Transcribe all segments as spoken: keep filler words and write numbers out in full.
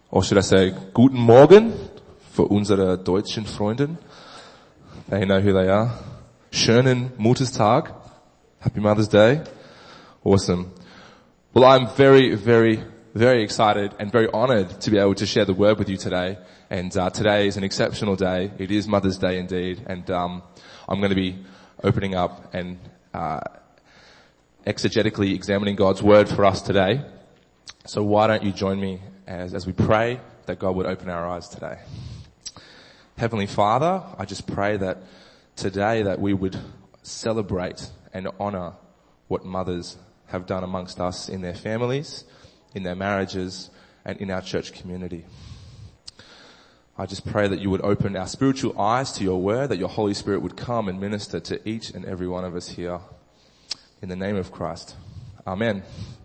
Or should I say, Guten Morgen für unsere deutschen Freunde. They know who they are. Schönen Mutterstag. Happy Mother's Day. Awesome. Well, I'm very, very, very excited and very honored to be able to share the word with you today. And uh, today is an exceptional day. It is Mother's Day indeed. And um, I'm going to be opening up and uh, exegetically examining God's word for us today. So why don't you join me as, as we pray that God would open our eyes today. Heavenly Father, I just pray that today that we would celebrate and honor what mothers have done amongst us in their families, in their marriages, and in our church community. I just pray that you would open our spiritual eyes to your word, that your Holy Spirit would come and minister to each and every one of us here. In the name of Christ. Amen.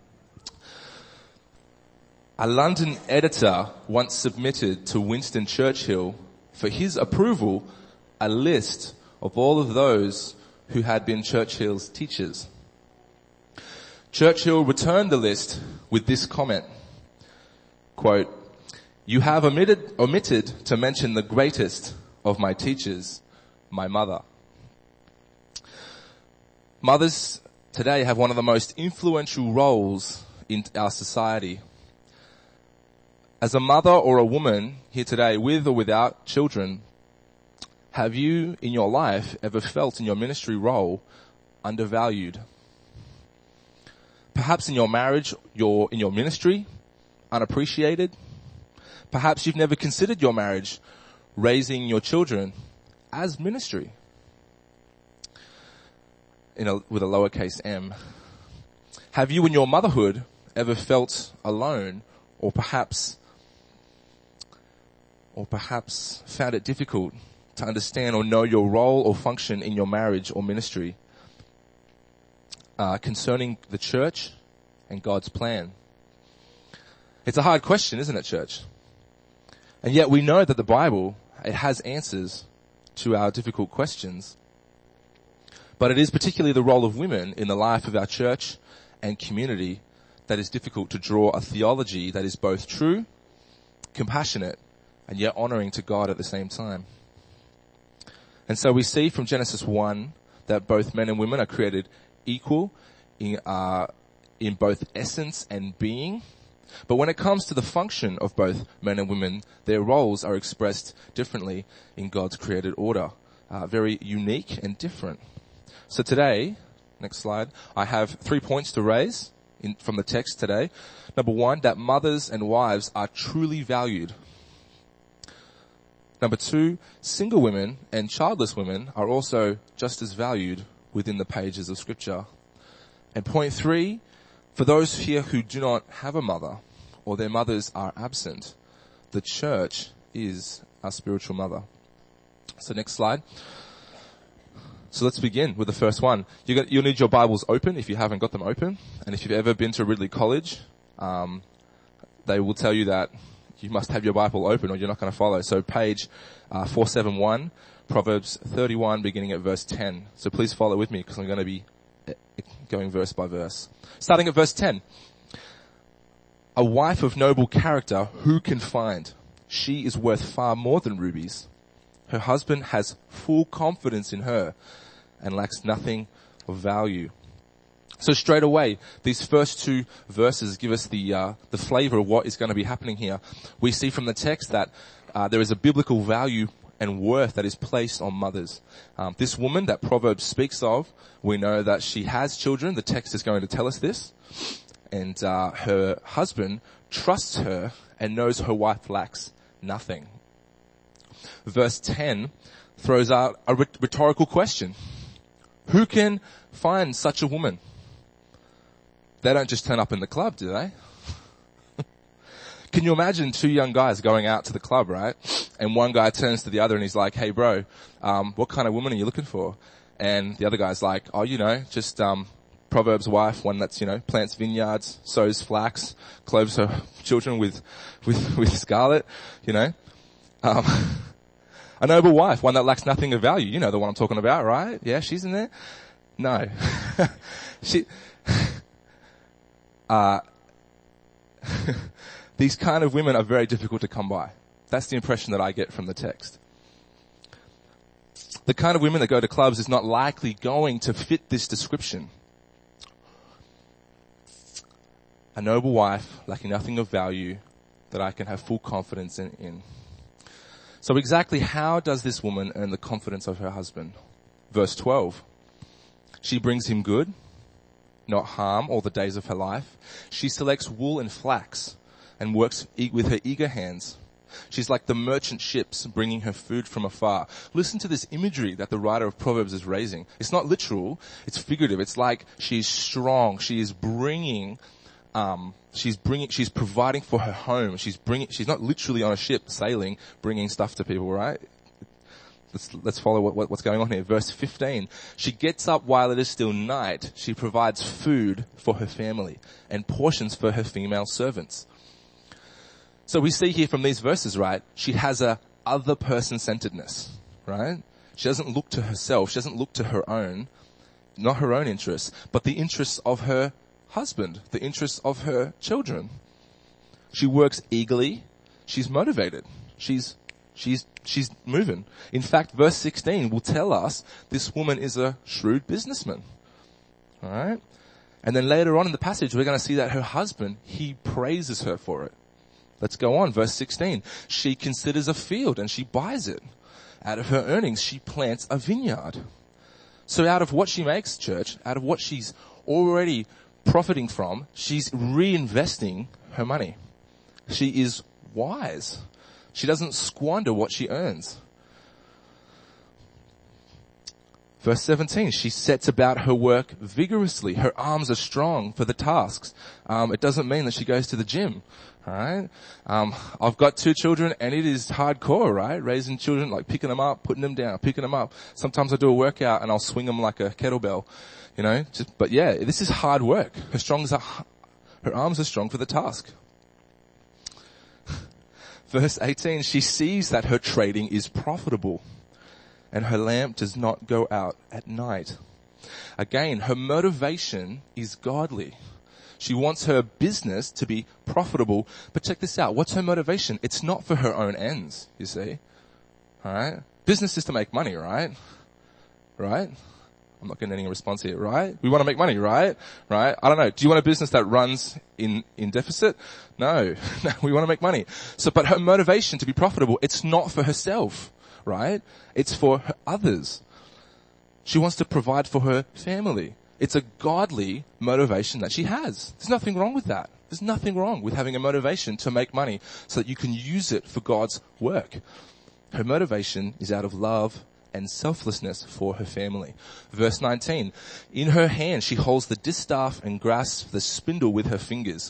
A London editor once submitted to Winston Churchill for his approval a list of all of those who had been Churchill's teachers. Churchill returned the list with this comment, quote, "You have omitted, omitted to mention the greatest of my teachers, my mother." Mothers today have one of the most influential roles in our society. As a mother or a woman here today, with or without children, have you in your life ever felt in your ministry role undervalued? Perhaps in your marriage, you're in your ministry, unappreciated. Perhaps you've never considered your marriage, raising your children as ministry. In a, with a lowercase m. Have you in your motherhood ever felt alone or perhaps or perhaps found it difficult to understand or know your role or function in your marriage or ministry uh, concerning the church and God's plan? It's a hard question, isn't it, church? And yet we know that the Bible, it has answers to our difficult questions. But it is particularly the role of women in the life of our church and community that is difficult to draw a theology that is both true, compassionate, and yet honoring to God at the same time. And so we see from Genesis one that both men and women are created equal in, uh, in both essence and being. But when it comes to the function of both men and women, their roles are expressed differently in God's created order, uh, very unique and different. So today, next slide, I have three points to raise in, from the text today. Number one, that mothers and wives are truly valued. Number two, single women and childless women are also just as valued within the pages of Scripture. And point three, for those here who do not have a mother or their mothers are absent, the church is our spiritual mother. So next slide. So let's begin with the first one. You got, you'll need your Bibles open if you haven't got them open. And if you've ever been to Ridley College, um, they will tell you that you must have your Bible open or you're not going to follow. So page uh, four seventy-one, Proverbs thirty-one, beginning at verse ten. So please follow with me because I'm going to be going verse by verse. Starting at verse ten. A wife of noble character, who can find? She is worth far more than rubies. Her husband has full confidence in her and lacks nothing of value. So straight away, these first two verses give us the uh, the flavor of what is going to be happening here. We see from the text that uh, there is a biblical value and worth that is placed on mothers. Um, this woman that Proverbs speaks of, we know that she has children. The text is going to tell us this. And uh, her husband trusts her and knows her wife lacks nothing. Verse ten throws out a rhetorical question. Who can find such a woman? They don't just turn up in the club, do they? Can you imagine two young guys going out to the club, right? And one guy turns to the other and he's like, hey bro, um, what kind of woman are you looking for? And the other guy's like, oh, you know, just, um, Proverbs wife, one that's, you know, plants vineyards, sows flax, clothes her children with, with, with scarlet, you know. Um, a noble wife, one that lacks nothing of value. You know the one I'm talking about, right? Yeah, she's in there. No. she, uh, These kind of women are very difficult to come by. That's the impression that I get from the text. The kind of women that go to clubs is not likely going to fit this description. A noble wife, lacking nothing of value, that I can have full confidence in, in. So exactly how does this woman earn the confidence of her husband? Verse twelve. She brings him good, not harm, all the days of her life. She selects wool and flax and works e- with her eager hands. She's like the merchant ships bringing her food from afar. Listen to this imagery that the writer of Proverbs is raising. It's not literal, it's figurative. It's like she's strong. She is bringing, um, she's bringing, she's providing for her home. She's bringing, she's not literally on a ship sailing, bringing stuff to people, right? Let's, let's follow what, what, what's going on here. Verse fifteen. She gets up while it is still night. She provides food for her family and portions for her female servants. So we see here from these verses, right, she has a other person centeredness, right? She doesn't look to herself. She doesn't look to her own, not her own interests, but the interests of her husband, the interests of her children. She works eagerly. She's motivated. She's, she's, she's moving. In fact, verse sixteen will tell us this woman is a shrewd businessman. All right. And then later on in the passage, we're going to see that her husband, he praises her for it. Let's go on. Verse sixteen. She considers a field and she buys it. Out of her earnings, she plants a vineyard. So out of what she makes, church, out of what she's already profiting from, she's reinvesting her money. She is wise. She doesn't squander what she earns. Verse seventeen, she sets about her work vigorously. Her arms are strong for the tasks. Um, it doesn't mean that she goes to the gym. All right. Um, I've got two children and it is hardcore, right? Raising children, like picking them up, putting them down, picking them up. Sometimes I do a workout and I'll swing them like a kettlebell, you know, just, but yeah, this is hard work. Her strong, her arms are strong for the task. Verse eighteen, she sees that her trading is profitable and her lamp does not go out at night. Again, her motivation is godly. She wants her business to be profitable. But check this out. What's her motivation? It's not for her own ends, you see. Alright? Business is to make money, right? Right? I'm not getting any response here, right? We want to make money, right? Right? I don't know. Do you want a business that runs in, in deficit? No. No, we want to make money. So, but her motivation to be profitable, it's not for herself, right? It's for her others. She wants to provide for her family. It's a godly motivation that she has. There's nothing wrong with that. There's nothing wrong with having a motivation to make money so that you can use it for God's work. Her motivation is out of love and selflessness for her family. Verse nineteen, in her hand she holds the distaff and grasps the spindle with her fingers.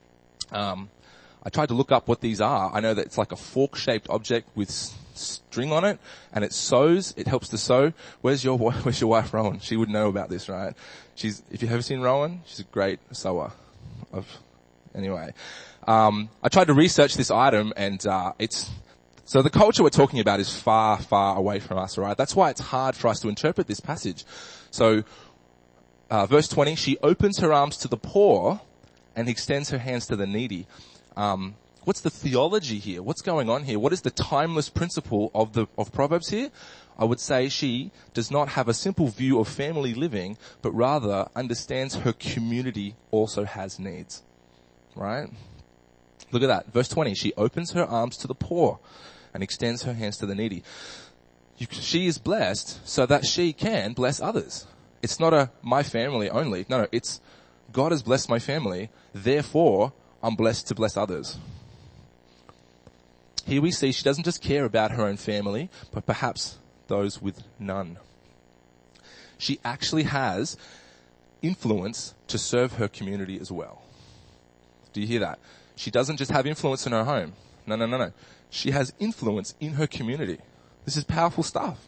Um, I tried to look up what these are. I know that it's like a fork-shaped object with string on it, and it sews. It helps to sew. Where's your Where's your wife, Rowan? She would know about this, right? She's. If you haven't seen Rowan, she's a great sewer. Of anyway, um, I tried to research this item, and uh, it's so the culture we're talking about is far, far away from us, right? That's why it's hard for us to interpret this passage. So, uh, verse twenty: she opens her arms to the poor and extends her hands to the needy. Um, What's the theology here? What's going on here? What is the timeless principle of the of Proverbs here? I would say she does not have a simple view of family living, but rather understands her community also has needs. Right? Look at that. Verse twenty. She opens her arms to the poor and extends her hands to the needy. You, she is blessed so that she can bless others. It's not a my family only. No, no, it's God has blessed my family. Therefore, I'm blessed to bless others. Here we see she doesn't just care about her own family, but perhaps those with none. She actually has influence to serve her community as well. Do you hear that? She doesn't just have influence in her home. No, no, no, no. She has influence in her community. This is powerful stuff.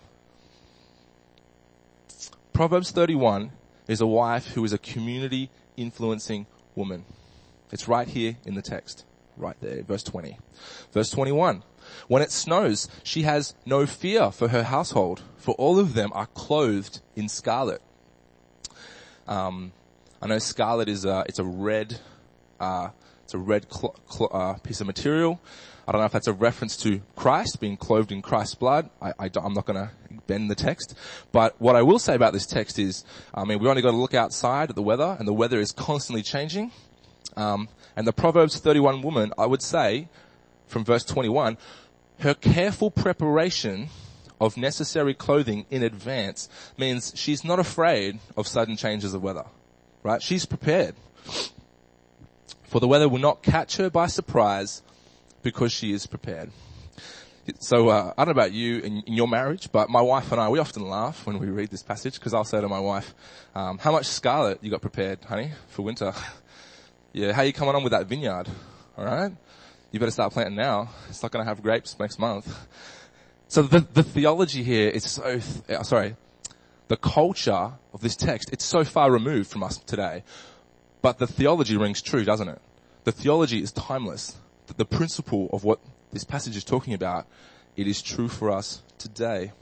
Proverbs thirty-one is a wife who is a community influencing woman. It's right here in the text. Right there, verse twenty. Verse twenty-one. When it snows, she has no fear for her household, for all of them are clothed in scarlet. Um, I know scarlet is a, it's a red, uh, It's a red cl- cl- uh, piece of material. I don't know if that's a reference to Christ, being clothed in Christ's blood. I, I I'm not going to bend the text. But what I will say about this text is, I mean, we only got to look outside at the weather, and the weather is constantly changing. Um, and the Proverbs thirty-one woman, I would say, from verse twenty-one, her careful preparation of necessary clothing in advance means she's not afraid of sudden changes of weather, right? She's prepared. For the weather will not catch her by surprise because she is prepared. So, uh, I don't know about you in, in your marriage, but my wife and I, we often laugh when we read this passage because I'll say to my wife, um, how much scarlet you got prepared, honey, for winter? Yeah, how you coming on with that vineyard? All right? You better start planting now. It's not going to have grapes next month. So the, the theology here is so, th- sorry, the culture of this text, it's so far removed from us today. But the theology rings true, doesn't it? The theology is timeless. The, the principle of what this passage is talking about, it is true for us today.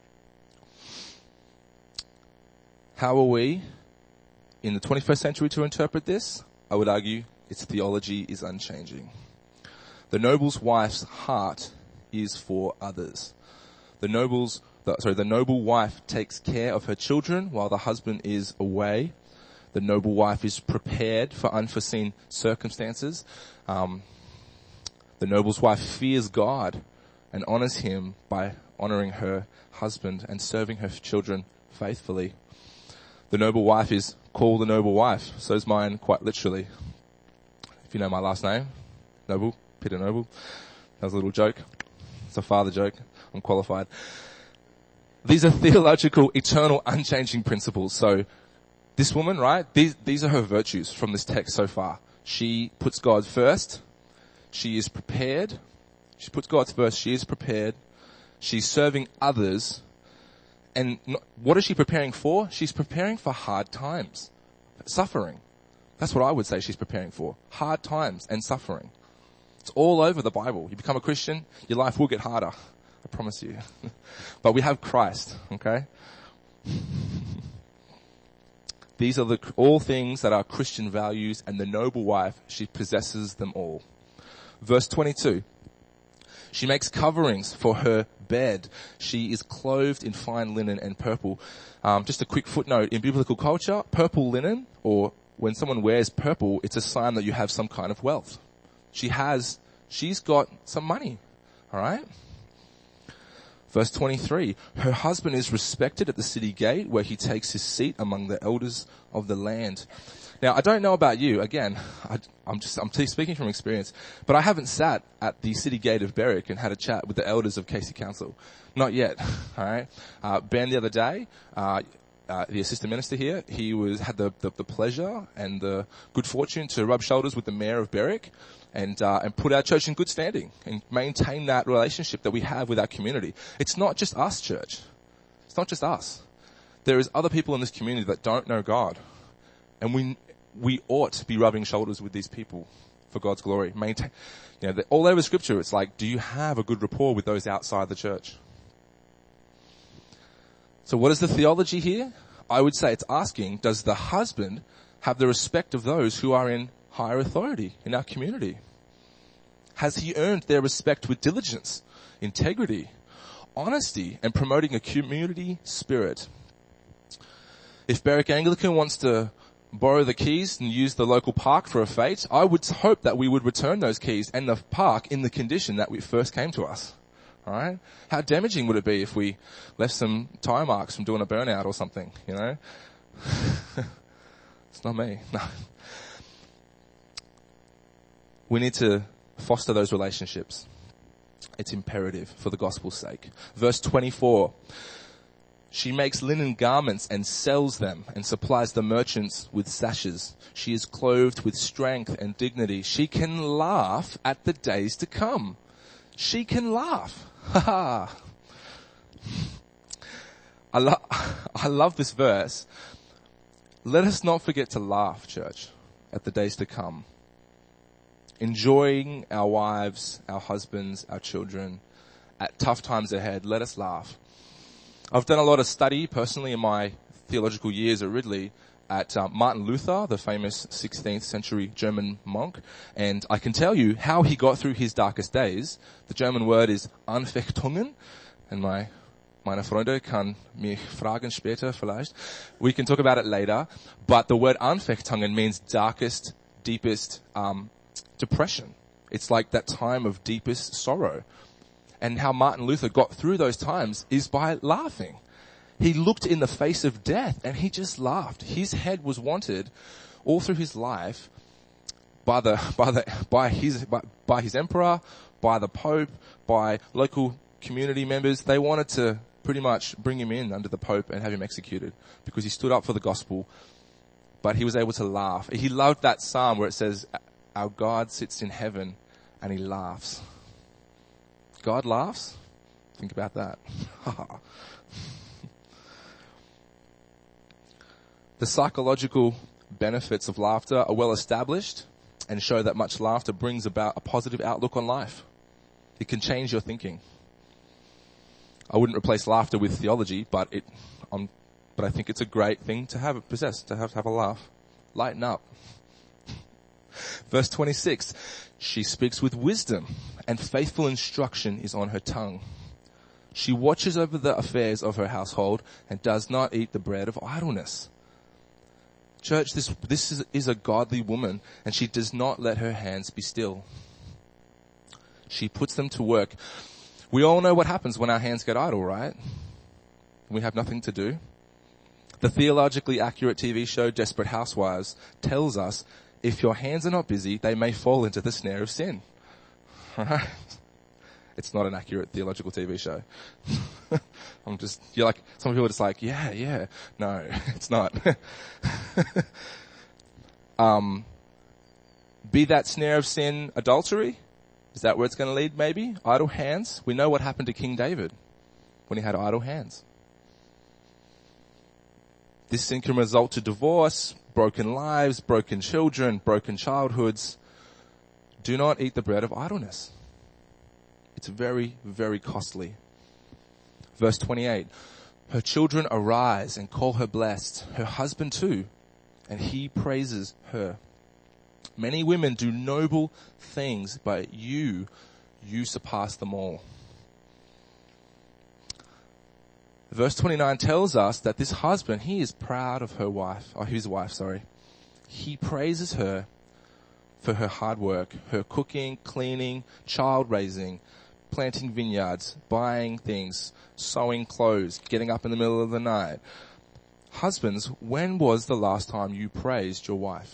How are we in the twenty-first century to interpret this? I would argue its theology is unchanging. The noble's wife's heart is for others. The noble's, the, sorry, the noble wife takes care of her children while the husband is away. The noble wife is prepared for unforeseen circumstances. Um, the noble's wife fears God and honors him by honoring her husband and serving her children faithfully. The noble wife is called the noble wife. So is mine, quite literally. If you know my last name, Noble, Peter Noble. That was a little joke. It's a father joke. I'm qualified. These are theological, eternal, unchanging principles. So this woman, right, these, these are her virtues from this text so far. She puts God first. She is prepared. She puts God first. She is prepared. She's serving others. And not, what is she preparing for? She's preparing for hard times. Suffering. That's what I would say she's preparing for. Hard times and suffering. It's all over the Bible. You become a Christian, your life will get harder. I promise you. But we have Christ, okay? These are the, all things that are Christian values, and the noble wife, she possesses them all. Verse twenty-two. She makes coverings for her bed. She is clothed in fine linen and purple. Um, just a quick footnote. In biblical culture, purple linen, or when someone wears purple, it's a sign that you have some kind of wealth. She has, she's got some money. All right? Verse twenty-three, her husband is respected at the city gate where he takes his seat among the elders of the land. Now, I don't know about you. Again, I, I'm just, I'm speaking from experience, but I haven't sat at the city gate of Berwick and had a chat with the elders of Casey Council. Not yet. All right. Uh, Ben the other day, uh, Uh, the assistant minister here, he was had the, the, the pleasure and the good fortune to rub shoulders with the mayor of Berwick and uh, and put our church in good standing and maintain that relationship that we have with our community. It's not just us, church. It's not just us. There is other people in this community that don't know God, and we we ought to be rubbing shoulders with these people for God's glory. Maintain, you know, the, all over Scripture, it's like, do you have a good rapport with those outside the church? So what is the theology here? I would say it's asking, does the husband have the respect of those who are in higher authority in our community? Has he earned their respect with diligence, integrity, honesty, and promoting a community spirit? If Berwick Anglican wants to borrow the keys and use the local park for a fete, I would hope that we would return those keys and the park in the condition that we first came to us. All right? How damaging would it be if we left some tire marks from doing a burnout or something, you know? It's not me. No. We need to foster those relationships. It's imperative for the gospel's sake. Verse twenty-four. She makes linen garments and sells them and supplies the merchants with sashes. She is clothed with strength and dignity. She can laugh at the days to come. She can laugh. Ha ha. I love, I love this verse. Let us not forget to laugh, church, at the days to come. Enjoying our wives, our husbands, our children, at tough times ahead. Let us laugh. I've done a lot of study personally in my theological years at Ridley, at um, Martin Luther, the famous sixteenth century German monk, and I can tell you how he got through his darkest days. The German word is Anfechtungen, and my meine Freunde kann mich fragen später vielleicht. We can talk about it later, but the word Anfechtungen means darkest, deepest um, depression. It's like that time of deepest sorrow. And how Martin Luther got through those times is by laughing. He looked in the face of death and he just laughed. His head was wanted all through his life by the, by the, by his, by, by his emperor, by the Pope, by local community members. They wanted to pretty much bring him in under the Pope and have him executed because he stood up for the gospel, but he was able to laugh. He loved that psalm where it says, our God sits in heaven and he laughs. God laughs? Think about that. The psychological benefits of laughter are well established and show that much laughter brings about a positive outlook on life. It can change your thinking. I wouldn't replace laughter with theology, but it, um, but I think it's a great thing to have possess, to have, to have a laugh. Lighten up. Verse twenty-six, she speaks with wisdom, and faithful instruction is on her tongue. She watches over the affairs of her household and does not eat the bread of idleness. Church, this, this is, is a godly woman, and she does not let her hands be still. She puts them to work. We all know what happens when our hands get idle, right? We have nothing to do. The theologically accurate T V show Desperate Housewives tells us if your hands are not busy, they may fall into the snare of sin. Alright? It's not an accurate theological T V show. I'm just, you're like, some people are just like, yeah, yeah. No, it's not. um, be that snare of sin adultery? Is that where it's going to lead maybe? Idle hands? We know what happened to King David when he had idle hands. This sin can result to divorce, broken lives, broken children, broken childhoods. Do not eat the bread of idleness. It's very, very costly. Verse twenty-eight. Her children arise and call her blessed, her husband too, and he praises her. Many women do noble things, but you, you surpass them all. Verse twenty-nine tells us that this husband, he is proud of her wife, or his wife, sorry. He praises her for her hard work, her cooking, cleaning, child raising, planting vineyards, buying things, sewing clothes, getting up in the middle of the night. Husbands, when was the last time you praised your wife?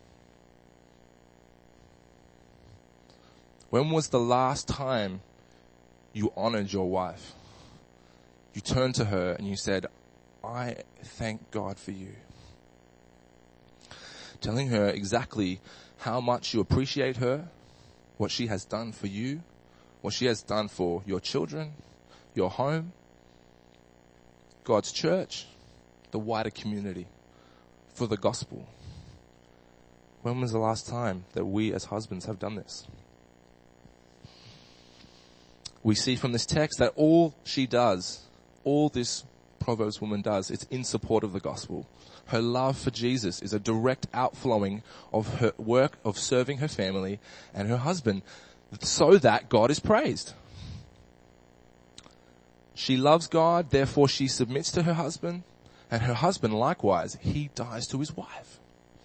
When was the last time you honored your wife? You turned to her and you said, I thank God for you. Telling her exactly how much you appreciate her, what she has done for you, what she has done for your children, your home, God's church, the wider community, for the gospel. When was the last time that we as husbands have done this? We see from this text that all she does, all this Proverbs woman does, it's in support of the gospel. Her love for Jesus is a direct outflowing of her work of serving her family and her husband so that God is praised. She loves God, therefore she submits to her husband, and her husband likewise, he dies to his wife.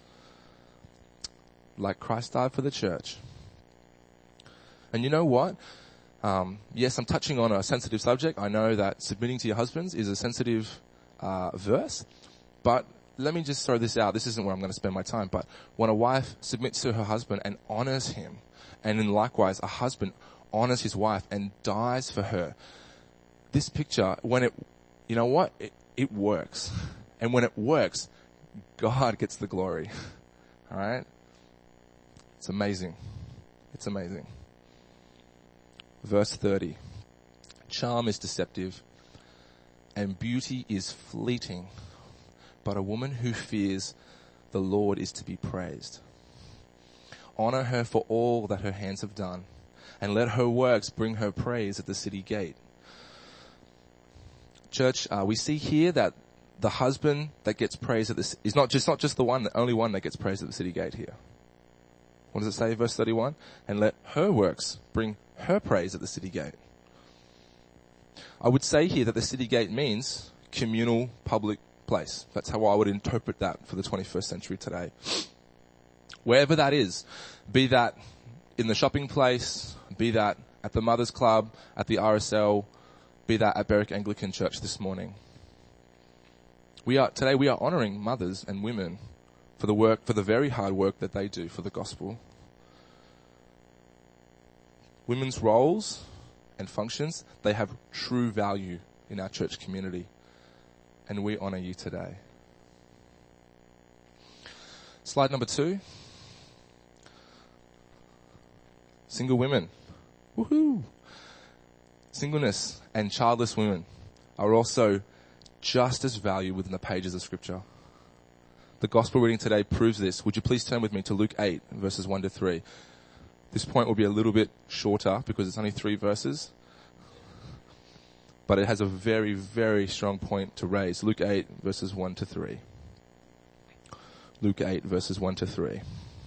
Like Christ died for the church. And you know what? Um, yes, I'm touching on a sensitive subject. I know that submitting to your husbands is a sensitive uh, verse, but let me just throw this out. This isn't where I'm going to spend my time, but when a wife submits to her husband and honors him, and then likewise a husband honors his wife and dies for her, this picture, when it, you know what? It, it works. And when it works, God gets the glory. All right? It's amazing. It's amazing. Verse thirty. Charm is deceptive and beauty is fleeting, but a woman who fears the Lord is to be praised. Honor her for all that her hands have done, and let her works bring her praise at the city gate. Church, uh, we see here that the husband that gets praise at this is not just, not just the one, the only one that gets praise at the city gate here. What does it say, verse thirty-one? And let her works bring her praise at the city gate. I would say here that the city gate means communal public place. That's how I would interpret that for the twenty-first century today. Wherever that is, be that in the shopping place, be that at the Mothers Club, at the R S L, be that at Berwick Anglican Church this morning. We are, today we are honouring mothers and women for the work, for the very hard work that they do for the gospel. Women's roles and functions, they have true value in our church community. And we honour you today. Slide number two. Single women. Woohoo! Singleness and childless women are also just as valued within the pages of Scripture. The gospel reading today proves this. Would you please turn with me to Luke eight, verses one to three. This point will be a little bit shorter because it's only three verses. But it has a very, very strong point to raise. Luke eight, verses one to three. Luke eight, verses one to three.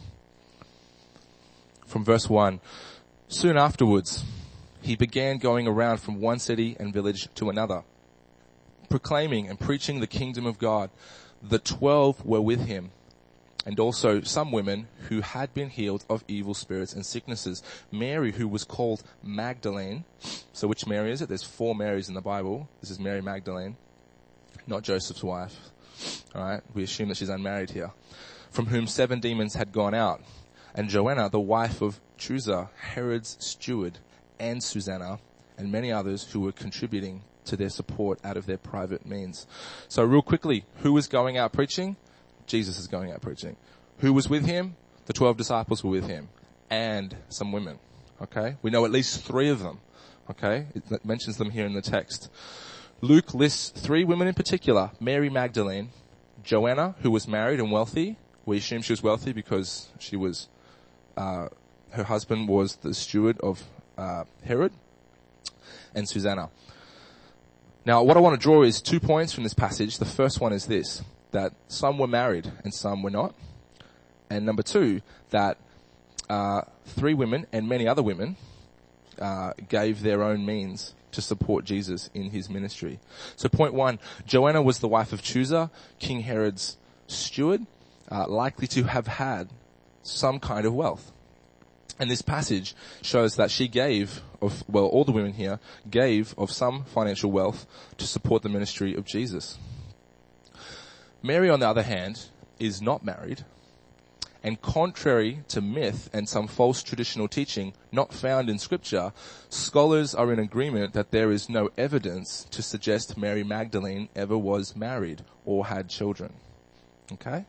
From verse one. Soon afterwards, he began going around from one city and village to another, proclaiming and preaching the kingdom of God. The twelve were with him, and also some women who had been healed of evil spirits and sicknesses. Mary, who was called Magdalene. So which Mary is it? There's four Marys in the Bible. This is Mary Magdalene, not Joseph's wife. All right, we assume that she's unmarried here. From whom seven demons had gone out. And Joanna, the wife of Chuza, Herod's steward, and Susanna, and many others who were contributing to their support out of their private means. So real quickly, who was going out preaching? Jesus is going out preaching. Who was with him? The twelve disciples were with him. And some women. Okay? We know at least three of them. Okay? It mentions them here in the text. Luke lists three women in particular. Mary Magdalene, Joanna, who was married and wealthy. We assume she was wealthy because she was, uh, her husband was the steward of, uh, Herod. And Susanna. Now, what I want to draw is two points from this passage. The first one is this, that some were married and some were not. And number two, that uh, three women and many other women uh, gave their own means to support Jesus in his ministry. So point one, Joanna was the wife of Chuza, King Herod's steward, uh, likely to have had some kind of wealth. And this passage shows that she gave of, well, all the women here gave of some financial wealth to support the ministry of Jesus. Mary, on the other hand, is not married, and contrary to myth and some false traditional teaching not found in Scripture, scholars are in agreement that there is no evidence to suggest Mary Magdalene ever was married or had children. Okay?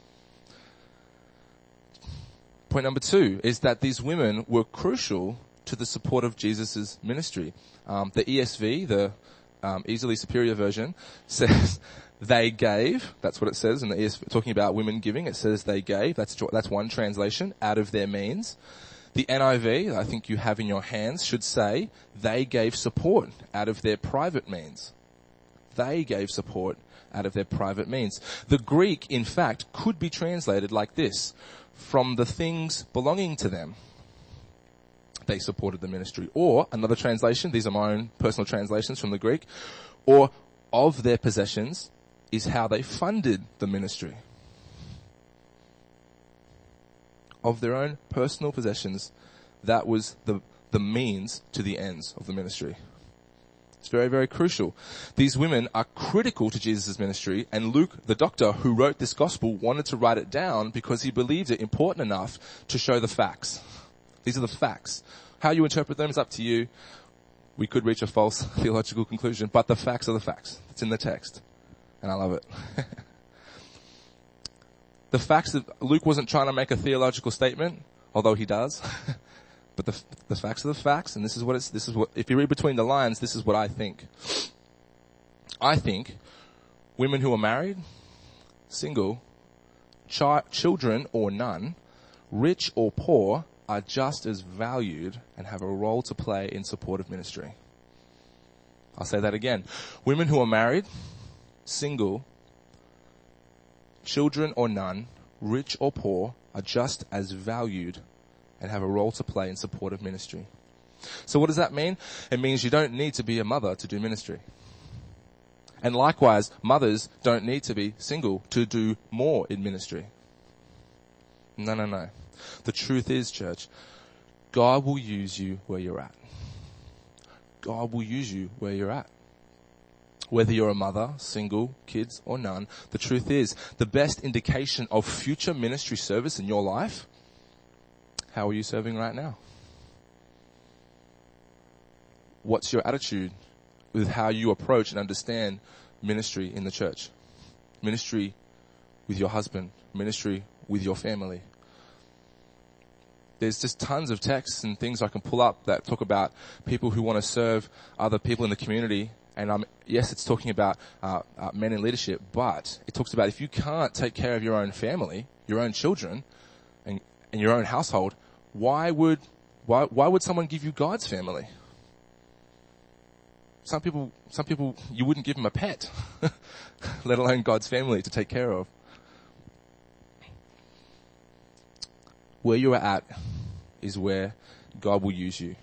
Point number two is that these women were crucial to the support of Jesus' ministry. Um, the E S V, the um, easily superior version, says they gave. That's what it says in the E S V, talking about women giving. It says they gave. That's that's one translation, out of their means. The N I V, I think you have in your hands, should say they gave support out of their private means. They gave support out of their private means. The Greek, in fact, could be translated like this: from the things belonging to them, they supported the ministry. Or, another translation, these are my own personal translations from the Greek, or of their possessions is how they funded the ministry. Of their own personal possessions, that was the, the means to the ends of the ministry. It's very, very crucial. These women are critical to Jesus' ministry, and Luke, the doctor who wrote this gospel, wanted to write it down because he believed it important enough to show the facts. These are the facts. How you interpret them is up to you. We could reach a false theological conclusion, but the facts are the facts. It's in the text. And I love it. The facts that Luke wasn't trying to make a theological statement, although he does. But the, the facts are the facts, and this is what it's, this is what, if you read between the lines, this is what I think. I think women who are married, single, chi- children or none, rich or poor, are just as valued and have a role to play in support of ministry. I'll say that again. Women who are married, single, children or none, rich or poor, are just as valued and have a role to play in support of ministry. So what does that mean? It means you don't need to be a mother to do ministry. And likewise, mothers don't need to be single to do more in ministry. No, no, no. The truth is, church, God will use you where you're at. God will use you where you're at. Whether you're a mother, single, kids, or none, the truth is, the best indication of future ministry service in your life, how are you serving right now? What's your attitude with how you approach and understand ministry in the church? Ministry with your husband, ministry with your family. There's just tons of texts and things I can pull up that talk about people who want to serve other people in the community. And um, yes, it's talking about uh, uh, men in leadership, but it talks about if you can't take care of your own family, your own children, and, and your own household, why would why why would someone give you God's family? Some people, some people, you wouldn't give them a pet, let alone God's family to take care of. Where you are at is where God will use you.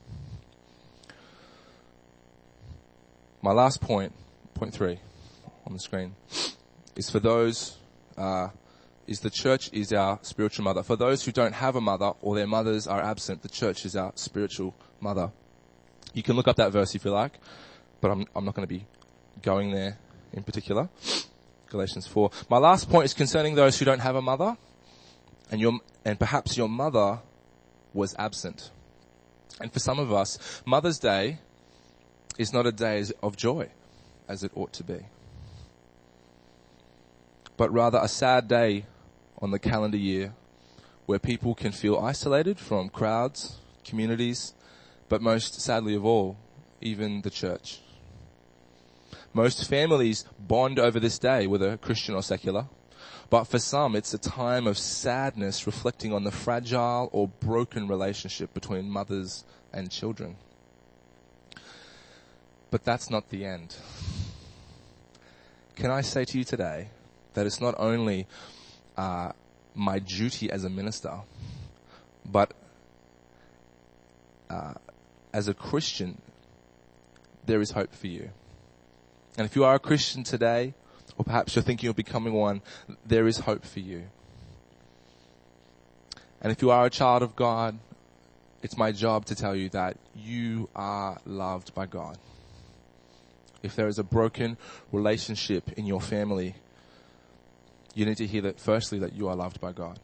My last point, point three on the screen, is for those, uh, is the church is our spiritual mother. For those who don't have a mother or their mothers are absent, the church is our spiritual mother. You can look up that verse if you like, but I'm, I'm not going to be going there in particular. Galatians four. My last point is concerning those who don't have a mother, and your, and perhaps your mother was absent. And for some of us, Mother's Day is not a day of joy, as it ought to be, but rather a sad day on the calendar year where people can feel isolated from crowds, communities, but most sadly of all, even the church. Most families bond over this day, whether Christian or secular, but for some it's a time of sadness reflecting on the fragile or broken relationship between mothers and children. But that's not the end. Can I say to you today that it's not only uh, my duty as a minister, but uh, as a Christian, there is hope for you. And if you are a Christian today, or perhaps you're thinking of becoming one, there is hope for you. And if you are a child of God, it's my job to tell you that you are loved by God. If there is a broken relationship in your family, you need to hear that firstly, that you are loved by God.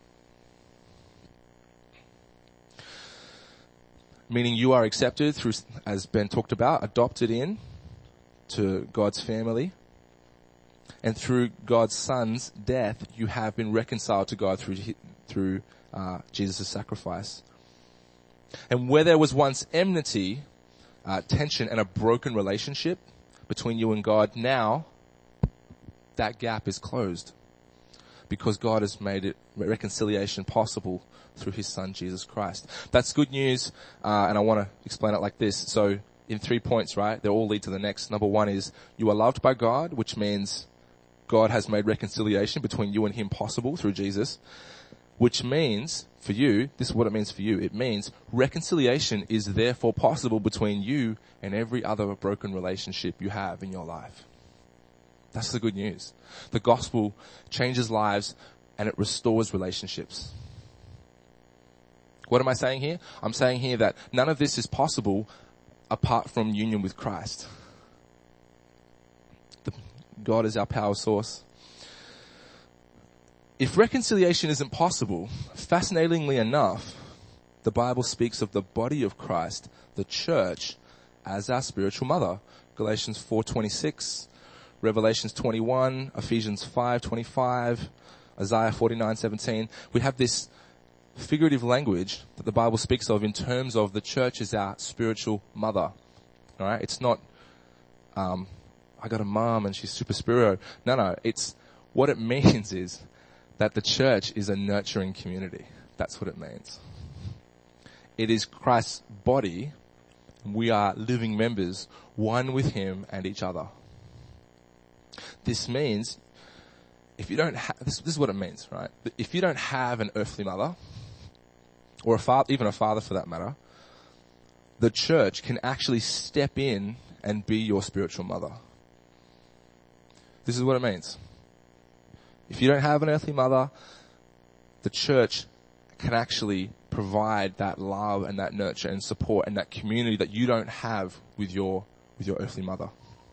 Meaning you are accepted through, as Ben talked about, adopted in to God's family. And through God's Son's death, you have been reconciled to God through, through uh, Jesus' sacrifice. And where there was once enmity, uh, tension, and a broken relationship between you and God, now that gap is closed because God has made it reconciliation possible through his Son, Jesus Christ. That's good news, uh, and I want to explain it like this. So in three points, right, they all lead to the next. Number one is you are loved by God, which means God has made reconciliation between you and him possible through Jesus, which means for you, this is what it means for you. It means reconciliation is therefore possible between you and every other broken relationship you have in your life. That's the good news. The gospel changes lives and it restores relationships. What am I saying here? I'm saying here that none of this is possible apart from union with Christ. The, God is our power source. If reconciliation isn't possible, fascinatingly enough, the Bible speaks of the body of Christ, the church, as our spiritual mother. Galatians four twenty-six, Revelations twenty-one, Ephesians five twenty-five, Isaiah forty-nine seventeen. We have this figurative language that the Bible speaks of in terms of the church as our spiritual mother. All right, it's not um, I got a mom and she's super spiritual. No, no, it's what it means is that the church is a nurturing community. That's what it means. It is Christ's body. We are living members, one with him and each other. This means if you don't have, this, this is what it means, right? If you don't have an earthly mother, or a father, even a father for that matter, the church can actually step in and be your spiritual mother. This is what it means. If you don't have an earthly mother, the church can actually provide that love and that nurture and support and that community that you don't have with your, with your earthly mother.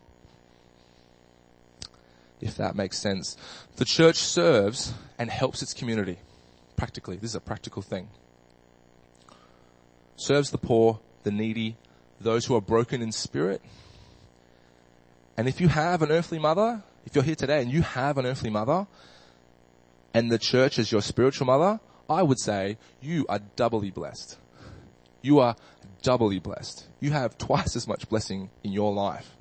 If that makes sense. The church serves and helps its community. Practically. This is a practical thing. Serves the poor, the needy, those who are broken in spirit. And if you have an earthly mother, if you're here today and you have an earthly mother, and the church is your spiritual mother, I would say you are doubly blessed. You are doubly blessed. You have twice as much blessing in your life.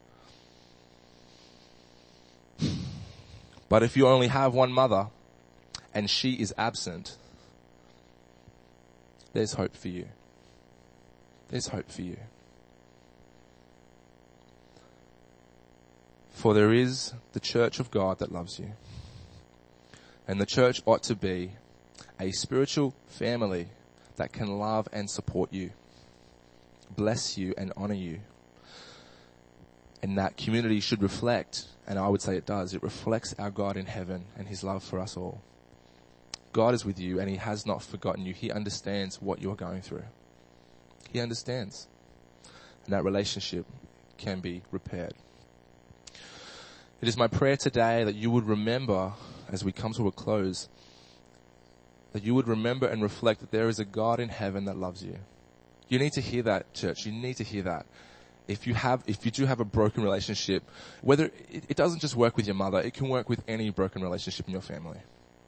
But if you only have one mother and she is absent, there's hope for you. There's hope for you. For there is the church of God that loves you. And the church ought to be a spiritual family that can love and support you, bless you and honor you. And that community should reflect, and I would say it does, it reflects our God in heaven and his love for us all. God is with you and he has not forgotten you. He understands what you are going through. He understands. And that relationship can be repaired. It is my prayer today that you would remember, as we come to a close, that you would remember and reflect that there is a God in heaven that loves you. You need to hear that, church. You need to hear that. If you have, if you do have a broken relationship, whether it, it doesn't just work with your mother, it can work with any broken relationship in your family.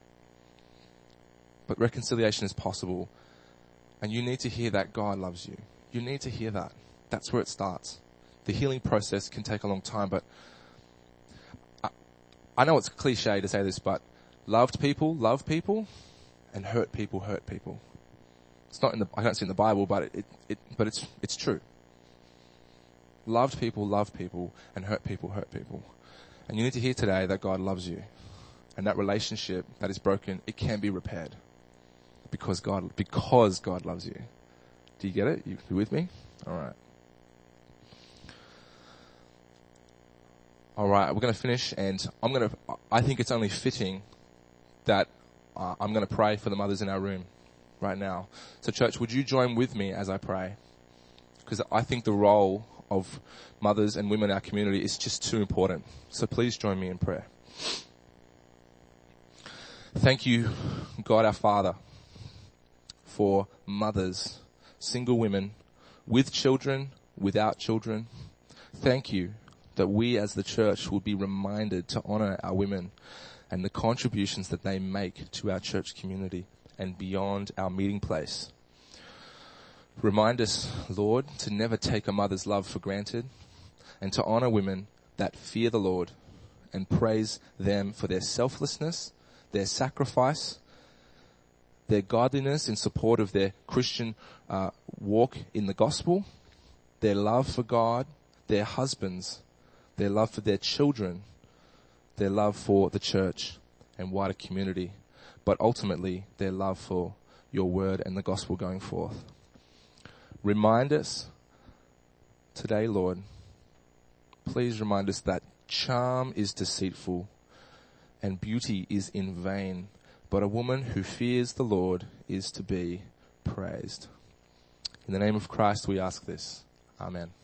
But reconciliation is possible. And you need to hear that God loves you. You need to hear that. That's where it starts. The healing process can take a long time, but I, I know it's cliche to say this, but loved people love people and hurt people hurt people. It's not in the, I don't see it in the Bible, but it, it, it but it's, it's true. Loved people love people and hurt people hurt people. And you need to hear today that God loves you. And that relationship that is broken, it can be repaired. Because God, because God loves you. Do you get it? You, you with me? Alright. Alright, we're going to finish and I'm going to, I think it's only fitting that uh, I'm going to pray for the mothers in our room right now. So church, would you join with me as I pray? Because I think the role of mothers and women in our community is just too important. So please join me in prayer. Thank you, God our Father, for mothers, single women, with children, without children. Thank you that we as the church will be reminded to honor our women and the contributions that they make to our church community and beyond our meeting place. Remind us, Lord, to never take a mother's love for granted and to honor women that fear the Lord and praise them for their selflessness, their sacrifice, their godliness in support of their Christian uh, walk in the gospel, their love for God, their husbands, their love for their children, their love for the church and wider community, but ultimately their love for your word and the gospel going forth. Remind us today, Lord, please remind us that charm is deceitful and beauty is in vain, but a woman who fears the Lord is to be praised. In the name of Christ we ask this. Amen.